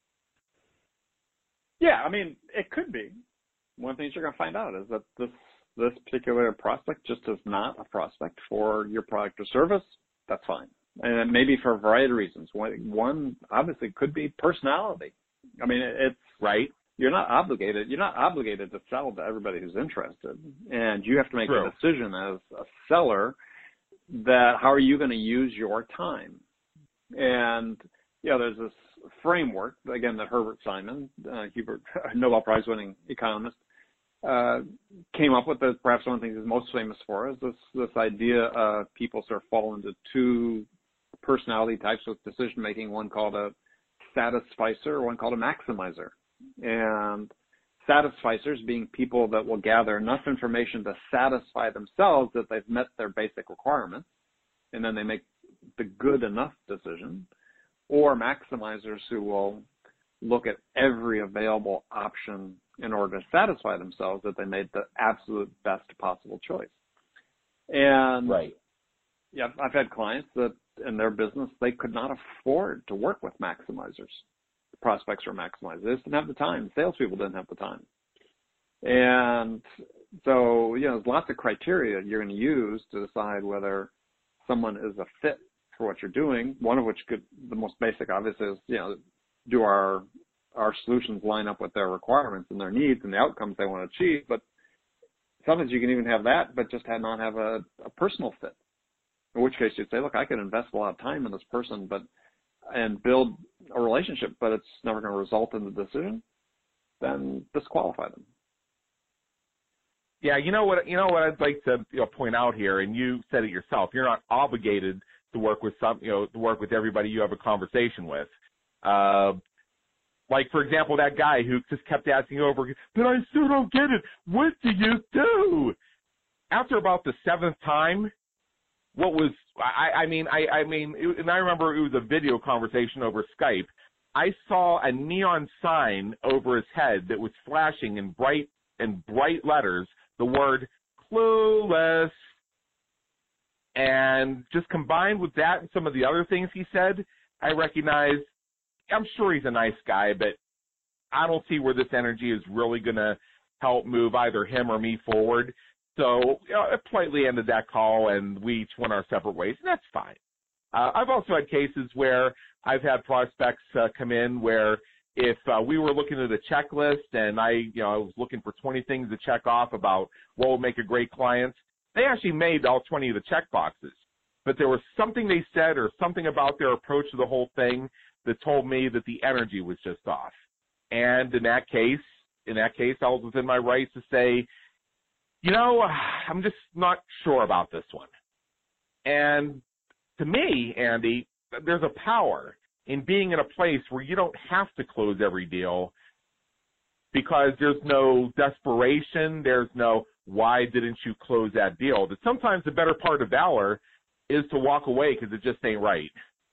Yeah, I mean, it could be. One of the things you're going to find out is that this this particular prospect just is not a prospect for your product or service. That's fine. And maybe for a variety of reasons. One, one obviously could be personality. I mean, it's right. you're not obligated. You're not obligated to sell to everybody who's interested, and you have to make True. a decision as a seller that how are you going to use your time. And yeah, there's this framework again that Herbert Simon, uh, Hubert, Nobel Prize winning economist, uh, came up with. That perhaps one of the things he's most famous for is this this idea of people sort of fall into two personality types with decision making. One called a satisficer, one called a maximizer. And satisficers being people that will gather enough information to satisfy themselves that they've met their basic requirements, and then they make the good enough decision. Or maximizers who will look at every available option in order to satisfy themselves that they made the absolute best possible choice. And right. yeah, I've had clients that in their business, they could not afford to work with maximizers. The prospects were maximized. They just didn't have the time. The salespeople didn't have the time. And so, you know, there's lots of criteria you're going to use to decide whether someone is a fit for what you're doing. One of which could, the most basic, obviously, is, you know, do our our solutions line up with their requirements and their needs and the outcomes they want to achieve? But sometimes you can even have that, but just have not have a, a personal fit. In which case you'd say, look, I could invest a lot of time in this person, but and build a relationship, but it's never going to result in the decision. Then disqualify them. Yeah, you know what? You know what I'd like to you know, point out here, and you said it yourself. You're not obligated to work with some, you know, to work with everybody you have a conversation with. Uh, like for example, that guy who just kept asking over, but I still don't get it. What do you do? After about the seventh time, what was I? I mean, I, I mean, it, and I remember it was a video conversation over Skype. I saw a neon sign over his head that was flashing in bright in bright letters the word clueless. And just combined with that and some of the other things he said, I recognize, I'm sure he's a nice guy, but I don't see where this energy is really going to help move either him or me forward. So you know, I politely ended that call, and we each went our separate ways, and that's fine. Uh, I've also had cases where I've had prospects uh, come in where if uh, we were looking at a checklist and I, you know, I was looking for twenty things to check off about what would make a great client, they actually made all twenty of the check boxes. But there was something they said or something about their approach to the whole thing that told me that the energy was just off. And in that case, in that case, I was within my rights to say, you know, I'm just not sure about this one. And to me, Andy, there's a power in being in a place where you don't have to close every deal because there's no desperation, there's no why didn't you close that deal. That sometimes the better part of valor is to walk away because it just ain't right.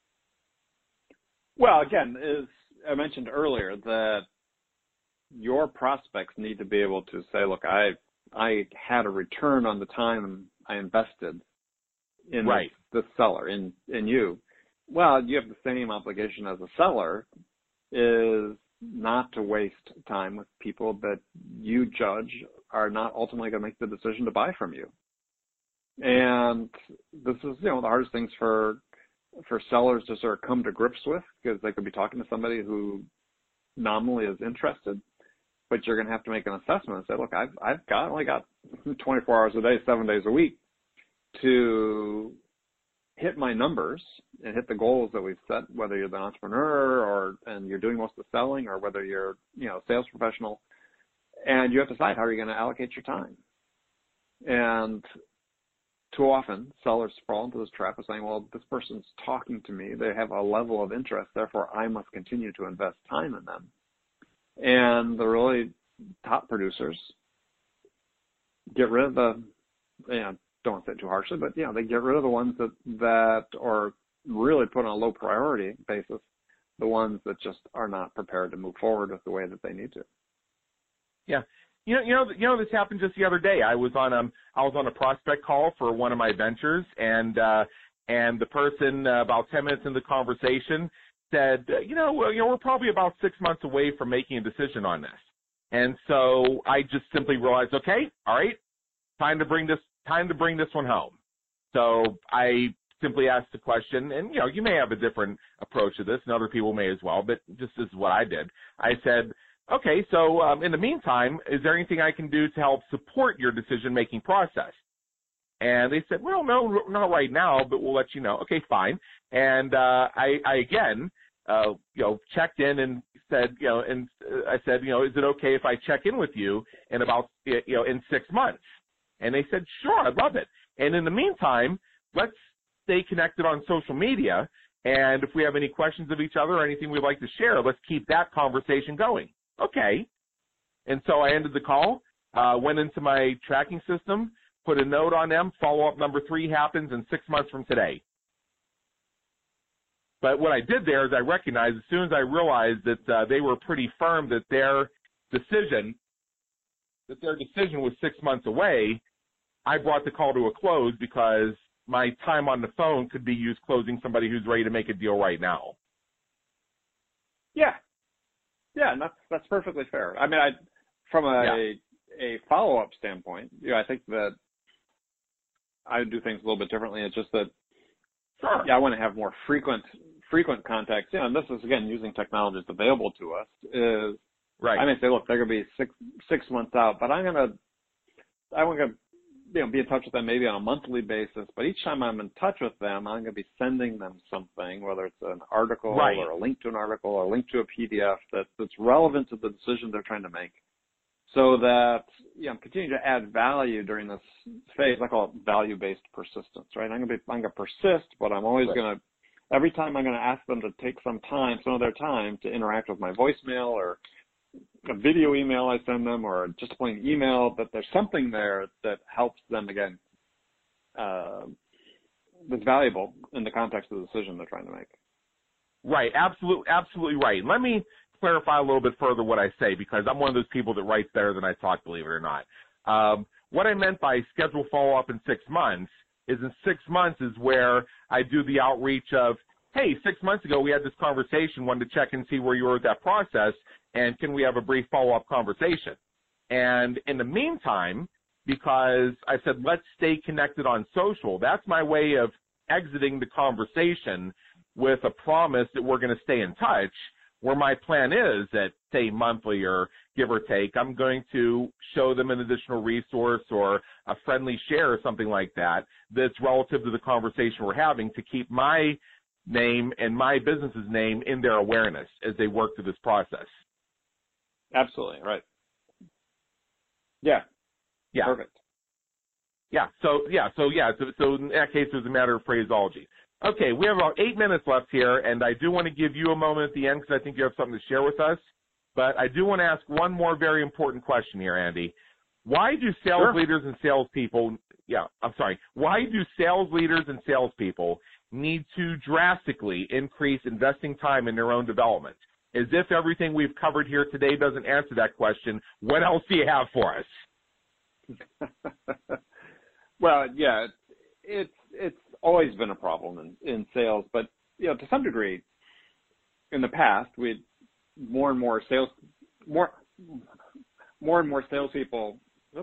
Well, again, as I mentioned earlier, that your prospects need to be able to say, look, I I had a return on the time I invested in right. the seller, in, in you. Well, you have the same obligation as a seller, is not to waste time with people that you judge are not ultimately going to make the decision to buy from you. And this is, you know, the hardest things for for sellers to sort of come to grips with, because they could be talking to somebody who nominally is interested, but you're going to have to make an assessment and say, look, I've I've got only got twenty-four hours a day, seven days a week to hit my numbers and hit the goals that we've set, whether you're the entrepreneur or and you're doing most of the selling, or whether you're, you know, a sales professional, and you have to decide how you're going to allocate your time. And too often, sellers fall into this trap of saying, well, this person's talking to me. They have a level of interest, therefore I must continue to invest time in them. And the really top producers get rid of the, you know, don't want to say it too harshly, but, you know, they get rid of the ones that, that are really put on a low priority basis, the ones that just are not prepared to move forward with the way that they need to. Yeah. You know, you know, you know, this happened just the other day. I was on um, I was on a prospect call for one of my ventures, and uh, and the person uh, about ten minutes into the conversation said, uh, you know, well, you know, we're probably about six months away from making a decision on this. And so I just simply realized, okay, all right, time to bring this time to bring this one home. So I simply asked the question, and you know, you may have a different approach to this, and other people may as well, but just this is what I did. I said, okay, so um, in the meantime, is there anything I can do to help support your decision-making process? And they said, well, no, not right now, but we'll let you know. Okay, fine. And uh, I, I again, uh, you know, checked in and said, you know, and I said, you know, is it okay if I check in with you in about, you know, in six months? And they said, sure, I'd love it. And in the meantime, let's stay connected on social media. And if we have any questions of each other or anything we'd like to share, let's keep that conversation going. Okay. And so I ended the call, uh, went into my tracking system, put a note on them, follow-up number three happens in six months from today. But what I did there is I recognized as soon as I realized that uh, they were pretty firm that their decision, that their decision was six months away, I brought the call to a close because my time on the phone could be used closing somebody who's ready to make a deal right now. Yeah. Yeah, and that's, that's perfectly fair. I mean, I, from a, yeah. a follow-up standpoint, you know, I think that I would do things a little bit differently. It's just that, sure. yeah, I want to have more frequent frequent contacts. Yeah, and this is, again, using technology that's available to us. Is right. I may say, look, they're going to be six six months out, but I'm going to, I'm going to, you know, be in touch with them maybe on a monthly basis. But each time I'm in touch with them, I'm going to be sending them something, whether it's an article right. or a link to an article or a link to a P D F that, that's relevant to the decision they're trying to make. So that, you know, I'm continuing to add value during this phase. I call it value-based persistence, right? I'm going to be, I'm going to persist, but I'm always right. going to, every time I'm going to ask them to take some time, some of their time to interact with my voicemail or a video email I send them or just a plain email, but there's something there that helps them, again, uh, that's valuable in the context of the decision they're trying to make. Right, absolutely, absolutely right. Let me clarify a little bit further what I say, because I'm one of those people that writes better than I talk, believe it or not. Um, what I meant by schedule follow-up in six months is in six months is where I do the outreach of, hey, six months ago we had this conversation, wanted to check and see where you were with that process, and can we have a brief follow-up conversation? And in the meantime, because I said, let's stay connected on social, that's my way of exiting the conversation with a promise that we're going to stay in touch, where my plan is that, say, monthly or give or take, I'm going to show them an additional resource or a friendly share or something like that that's relative to the conversation we're having to keep my name and my business's name in their awareness as they work through this process. Absolutely, right. Yeah. Yeah. Perfect. Yeah, so, yeah, so, yeah, so, so in that case, it was a matter of phraseology. Okay, we have about eight minutes left here, and I do want to give you a moment at the end because I think you have something to share with us. But I do want to ask one more very important question here, Andy. Why do sales sure. leaders and salespeople, yeah, I'm sorry, why do sales leaders and salespeople need to drastically increase investing time in their own development? As if everything we've covered here today doesn't answer that question, what else do you have for us? Well, yeah, it's it's always been a problem in, in sales, but you know, to some degree, in the past, we more and more sales, more more and more salespeople,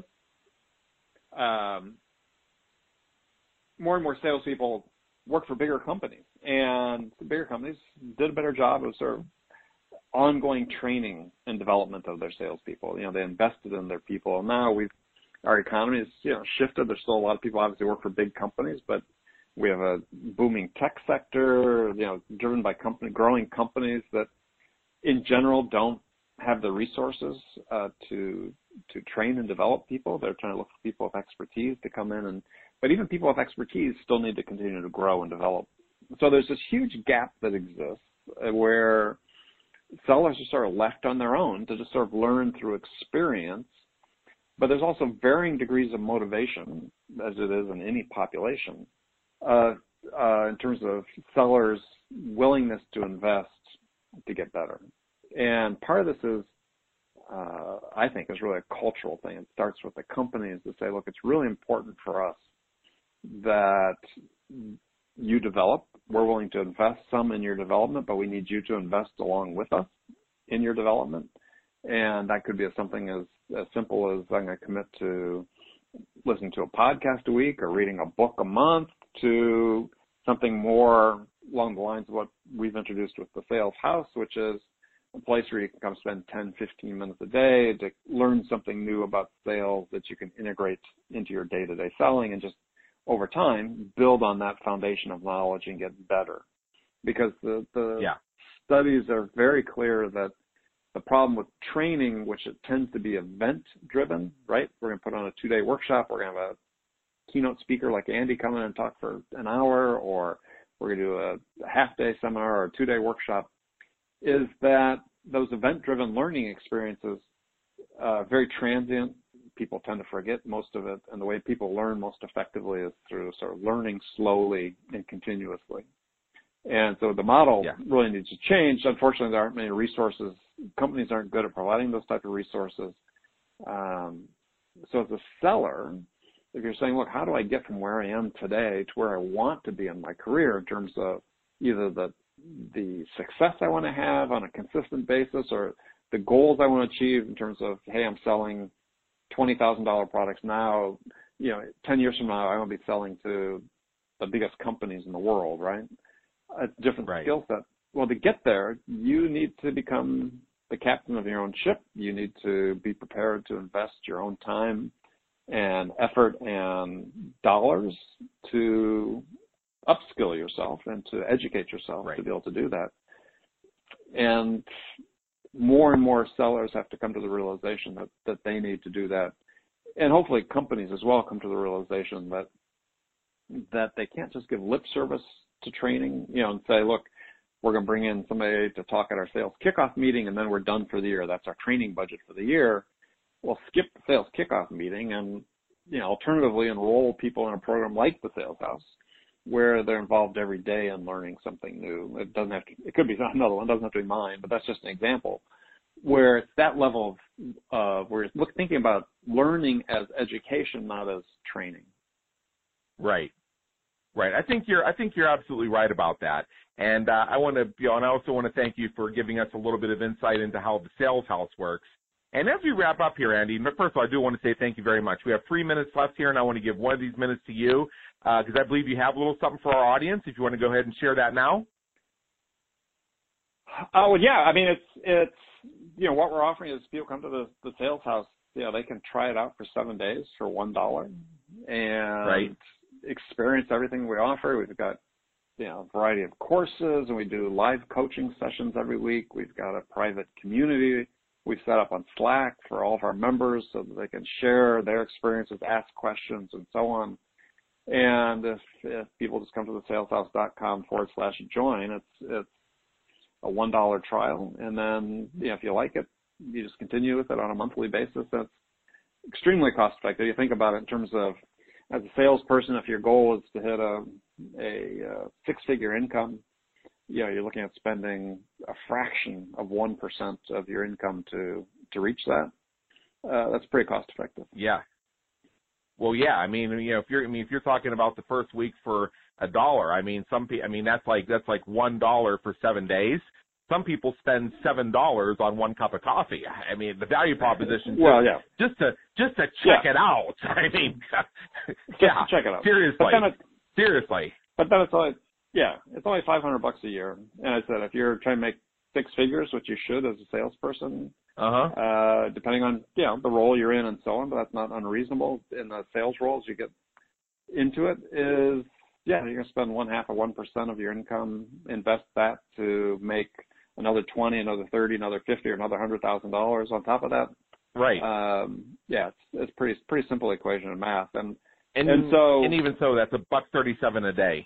um, more and more salespeople work for bigger companies, and the bigger companies did a better job of sort of ongoing training and development of their salespeople. You know, they invested in their people. And now we've our economy has, you know, shifted. There's still a lot of people obviously work for big companies, but we have a booming tech sector, you know, driven by company, growing companies that in general don't have the resources uh, to to train and develop people. They're trying to look for people with expertise to come in, and but even people with expertise still need to continue to grow and develop. So there's this huge gap that exists where sellers are sort of left on their own to just sort of learn through experience. But there's also varying degrees of motivation, as it is in any population, uh, uh, in terms of sellers' willingness to invest to get better. And part of this is, uh, I think, is really a cultural thing. It starts with the companies to say, look, it's really important for us that you develop. We're willing to invest some in your development, but we need you to invest along with us in your development. And that could be something as, as simple as I'm going to commit to listening to a podcast a week or reading a book a month, to something more along the lines of what we've introduced with the Sales House, which is a place where you can come spend ten, fifteen minutes a day to learn something new about sales that you can integrate into your day-to-day selling and just over time build on that foundation of knowledge and get better. Because the, the yeah. studies are very clear that the problem with training, which it tends to be event-driven, right? We're going to put on a two-day workshop. We're going to have a keynote speaker like Andy come in and talk for an hour, or we're going to do a, a half-day seminar or a two-day workshop, is that those event-driven learning experiences are very transient. People tend to forget most of it, and the way people learn most effectively is through sort of learning slowly and continuously. And so the model yeah. really needs to change. Unfortunately, there aren't many resources. Companies aren't good at providing those type of resources. Um, so as a seller, if you're saying, look, how do I get from where I am today to where I want to be in my career in terms of either the the success I want to have on a consistent basis or the goals I want to achieve in terms of, hey, I'm selling twenty thousand dollars products now, you know, ten years from now, I want to be selling to the biggest companies in the world, right? A different right. skill set. Well, to get there, you need to become the captain of your own ship. You need to be prepared to invest your own time and effort and dollars to upskill yourself and to educate yourself right. to be able to do that. And more and more sellers have to come to the realization that, that they need to do that. And hopefully companies as well come to the realization that that they can't just give lip service to training, you know, and say, look, we're going to bring in somebody to talk at our sales kickoff meeting and then we're done for the year. That's our training budget for the year. Well, skip the sales kickoff meeting and, you know, alternatively enroll people in a program like the Sales House where they're involved every day in learning something new. It doesn't have to, it could be another one, it doesn't have to be mine, but that's just an example where it's that level of, uh, where it's look, thinking about learning as education, not as training. Right. Right. I think you're, I think you're absolutely right about that. And, uh, I want to, you know, and I also want to thank you for giving us a little bit of insight into how the Sales House works. And as we wrap up here, Andy, first of all, I do want to say thank you very much. We have three minutes left here, and I want to give one of these minutes to you because uh, I believe you have a little something for our audience. If you want to go ahead and share that now. Oh, yeah. I mean, it's, it's, you know, what we're offering is people come to the, the Sales House, you know, they can try it out for seven days for one dollar and right. experience everything we offer. We've got, you know, a variety of courses, and we do live coaching sessions every week. We've got a private community we've set up on Slack for all of our members so that they can share their experiences, ask questions, and so on. And if, if people just come to the saleshouse.com forward slash join, it's, it's a one dollar trial. And then, you know, if you like it, you just continue with it on a monthly basis. That's extremely cost effective. You think about it in terms of, as a salesperson, if your goal is to hit a, a, a six-figure income, you know, you're looking at spending a fraction of one percent of your income to, to reach that. Uh, that's pretty cost effective. Yeah. Well, yeah. I mean, you know, if you're, I mean, if you're talking about the first week for a dollar, I mean, some people, I mean, that's like, that's like one dollar for seven days. Some people spend seven dollars on one cup of coffee. I mean, the value proposition. Well, just, yeah. Just to, just to check yeah. it out. I mean, just yeah. to check it out. Seriously. But Seriously. But then it's only, yeah, it's only five hundred bucks a year. And I said, if you're trying to make six figures, which you should as a salesperson, uh-huh. uh, depending on, you know, the role you're in and so on, but that's not unreasonable in the sales roles you get into it is, yeah, you're going to spend one half of one percent of your income, invest that to make another twenty, another thirty, another fifty, or another one hundred thousand dollars on top of that. Right. Um, yeah, it's, it's pretty, pretty simple equation of math. And, and, and so, and even so, that's a buck thirty-seven a day.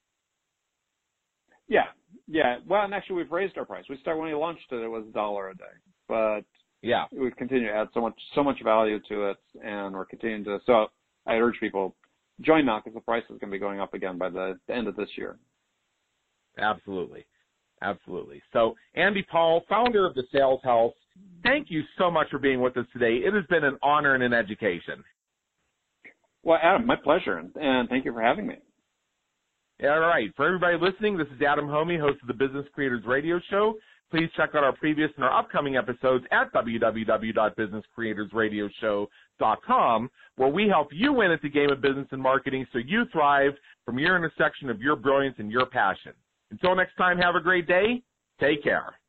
Yeah, yeah. Well, and actually, we've raised our price. We started when we launched it; it was a dollar a day, but yeah, we've continued to add so much, so much value to it, and we're continuing to. So, I urge people join now because the price is going to be going up again by the, the end of this year. Absolutely, absolutely. So, Andy Paul, founder of the Sales House, thank you so much for being with us today. It has been an honor and an education. Well, Adam, my pleasure, and, and thank you for having me. All right. For everybody listening, this is Adam Homey, host of the Business Creators Radio Show. Please check out our previous and our upcoming episodes at w w w dot business creators radio show dot com, where we help you win at the game of business and marketing so you thrive from your intersection of your brilliance and your passion. Until next time, have a great day. Take care.